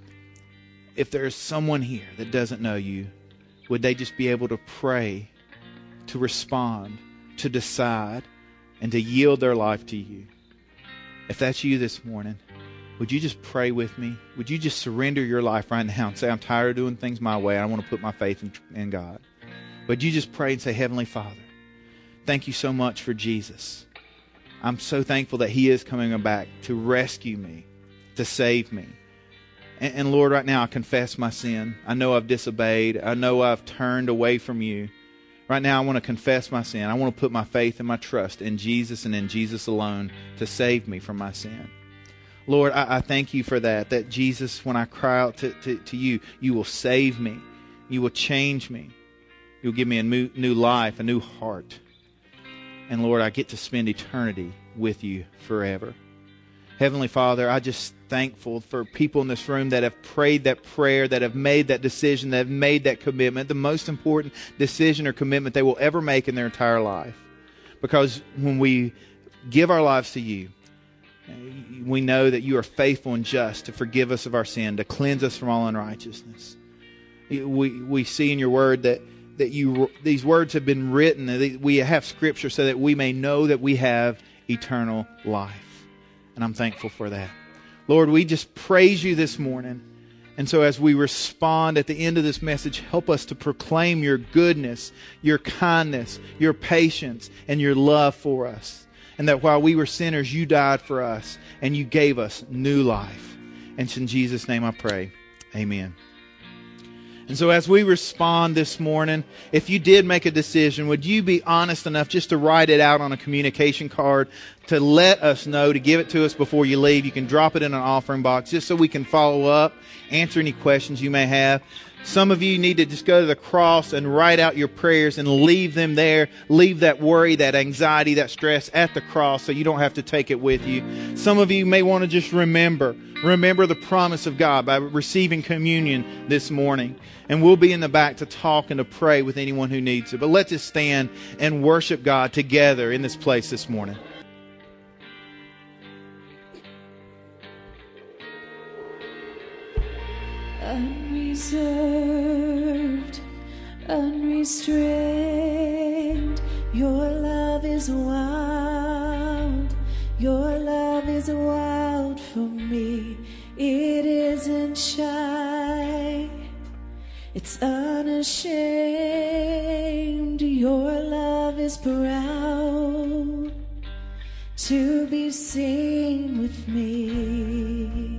if there is someone here that doesn't know You, would they just be able to pray, to respond, to decide, and to yield their life to You? If that's you this morning, would you just pray with me? Would you just surrender your life right now and say, I'm tired of doing things my way. I want to put my faith in, in God. Would you just pray and say, Heavenly Father, thank You so much for Jesus. I'm so thankful that He is coming back to rescue me, to save me. And, and Lord, right now I confess my sin. I know I've disobeyed. I know I've turned away from You. Right now I want to confess my sin. I want to put my faith and my trust in Jesus and in Jesus alone to save me from my sin. Lord, I, I thank You for that, that Jesus, when I cry out to, to, to You, You will save me. You will change me. You'll give me a new, new life, a new heart. And Lord, I get to spend eternity with You forever. Heavenly Father, I just thankful for people in this room that have prayed that prayer, that have made that decision, that have made that commitment, the most important decision or commitment they will ever make in their entire life. Because when we give our lives to You, we know that You are faithful and just to forgive us of our sin, to cleanse us from all unrighteousness. We we see in Your Word that that you these words have been written, that we have Scripture so that we may know that we have eternal life. And I'm thankful for that. Lord, we just praise You this morning. And so as we respond at the end of this message, help us to proclaim Your goodness, Your kindness, Your patience, and Your love for us. And that while we were sinners, You died for us and You gave us new life. And it's in Jesus' name I pray. Amen. And so as we respond this morning, if you did make a decision, would you be honest enough just to write it out on a communication card to let us know, to give it to us before you leave? You can drop it in an offering box just so we can follow up, answer any questions you may have. Some of you need to just go to the cross and write out your prayers and leave them there. Leave that worry, that anxiety, that stress at the cross so you don't have to take it with you. Some of you may want to just remember, remember the promise of God by receiving communion this morning. And we'll be in the back to talk and to pray with anyone who needs it. But let's just stand and worship God together in this place this morning. Unreserved, unrestrained, your love is wild, your love is wild for me. It isn't shy, it's unashamed, your love is proud to be seen with me.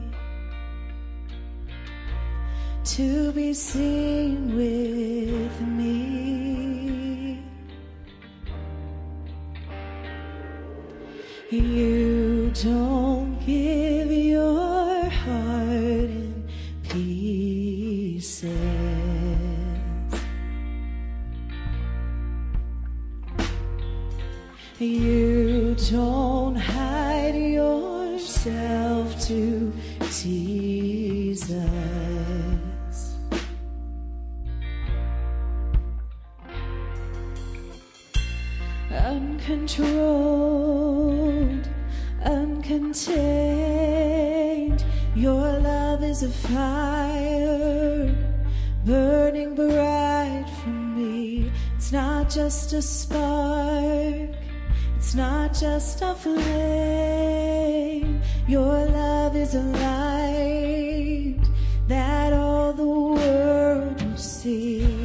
To be seen with me. You don't give your heart in pieces. You don't hide yourself to tease us. Uncontrolled, uncontained, your love is a fire burning bright for me. It's not just a spark, it's not just a flame. Your love is a light that all the world will see.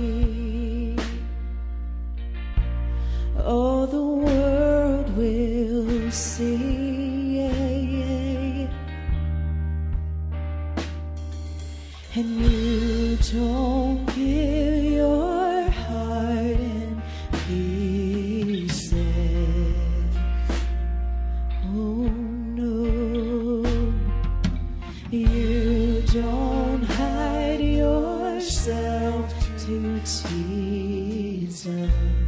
All the world will see, yeah, yeah. And you don't give your heart in pieces. Oh no, you don't hide yourself to tease us.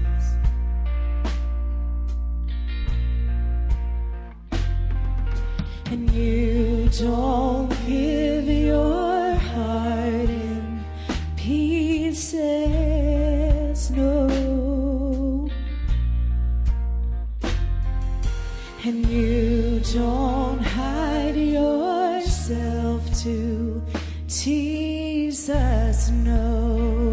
And you don't give your heart in pieces, no. And you don't hide yourself to tease us, no.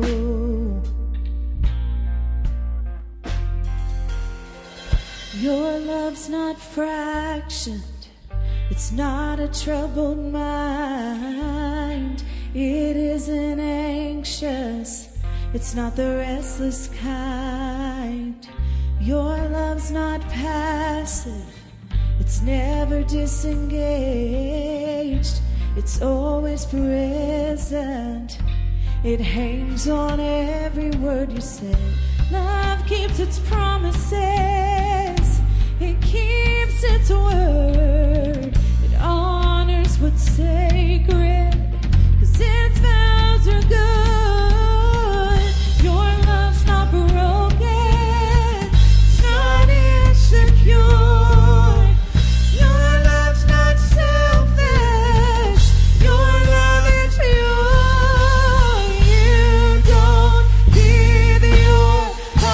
Your love's not fractioned, it's not a troubled mind. It isn't anxious, it's not the restless kind. Your love's not passive, it's never disengaged, it's always present. It hangs on every word you say. Love keeps its promises, it keeps its word. It honors what's sacred, 'cause its vows are good. Your love's not broken, it's not insecure. Your love's not selfish, your love is pure. You don't give your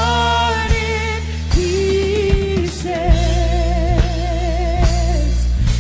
heart in pieces.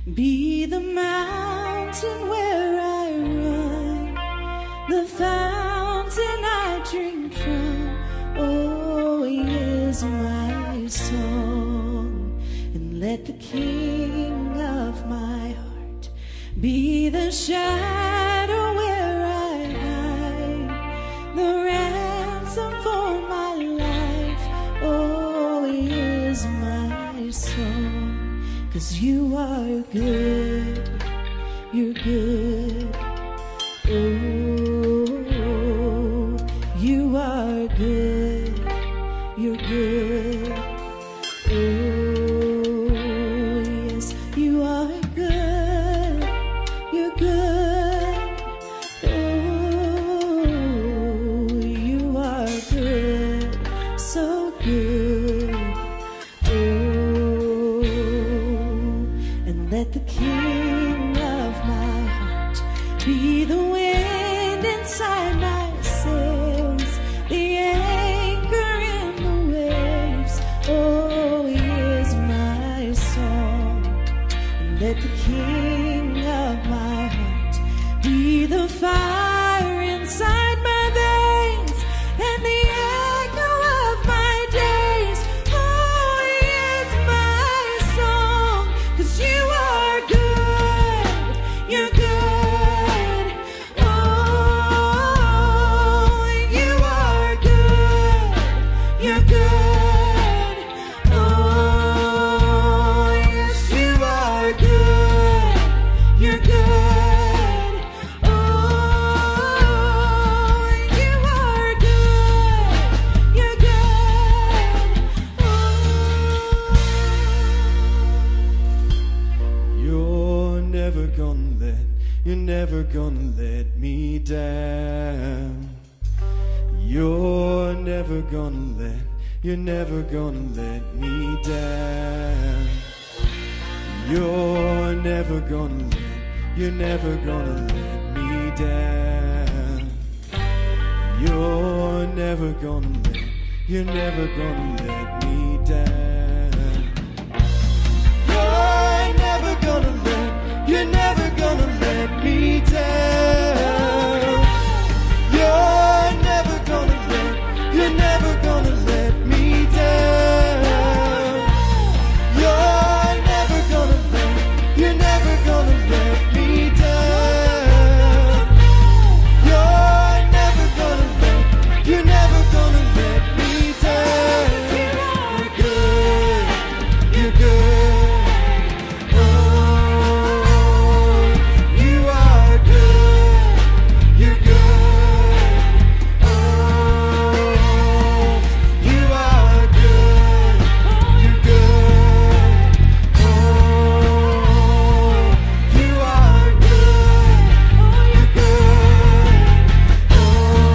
Be the mountain where I run, the fountain I drink from. Oh, he is my song. And let the King of my heart be the shadow where I hide, the ransom for my life. Oh, he is my song. 'Cause you are good, you're good. Oh, you are good, you're good. Oh, yes, you are good, you're good. Oh, you are good, so good. Oh, and let the King of my heart be the wind inside my sails, the anchor in the waves. Oh, he is my song. And let the King of my heart be the fire inside my veins and the echo of my days. Oh, he is my song. 'Cause you are good, you're good. Oh, you are good, you're good. Oh, yes, you are good, you're good. Oh, you are good, you're good. You're never gonna let, you're never gonna let me down. You're never gonna let, you're never gonna let me down. You're never gonna let, you're never gonna let me down. You're never gonna let, you're never gonna let me down. You're never gonna let, you're never gonna let me down. You're never gonna let, you're never gonna let me down. You're never gonna let, you're never gonna let me down. You're never gonna let, you're never gonna let me down. You're good, you're good. Oh, you are good, you're good. Oh, you are good, you're good. Oh, you are good, you're good. Oh,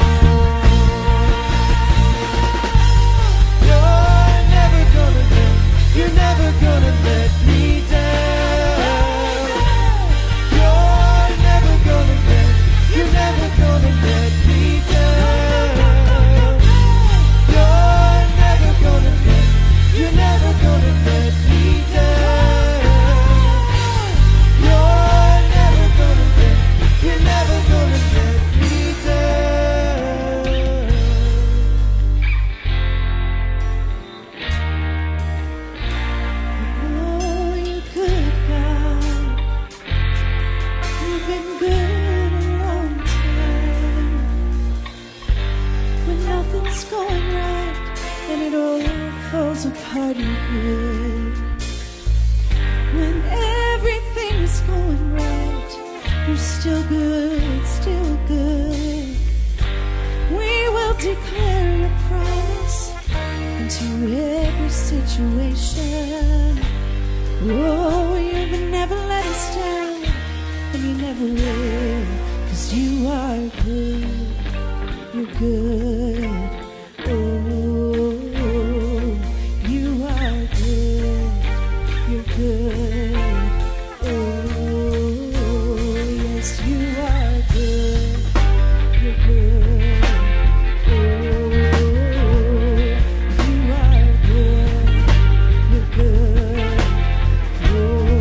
you're never gonna let, you're never gonna let me down. You're never gonna let, you're never gonna let me down. You're never gonna let, you're never gonna let me down. You're never gonna let, you're never gonna let me down. Oh, you good God, you've been good a long time. When nothing's going right and it all falls apart, you're good. When everything is going right, you're still good, still good. We will declare your promise into every situation. Oh, you've never let us down, and you never will. 'Cause you are good, you're good. Oh, you are good, you're good. Oh, yes, you are good, you're good. Oh, you are good, you're good. Oh,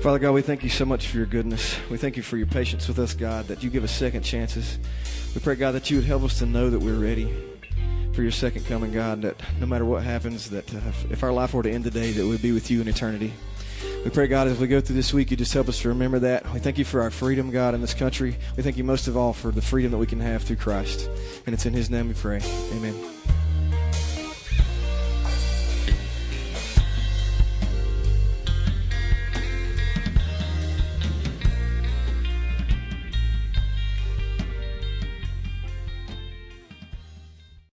Father God, we thank you so much for your goodness. We thank you for your patience with us, God, that you give us second chances. We pray, God, that you would help us to know that we're ready for your second coming, God, that no matter what happens, that uh, if our life were to end today, that we'd be with you in eternity. We pray, God, as we go through this week, you just help us to remember that. We thank you for our freedom, God, in this country. We thank you most of all for the freedom that we can have through Christ. And it's in his name we pray. Amen.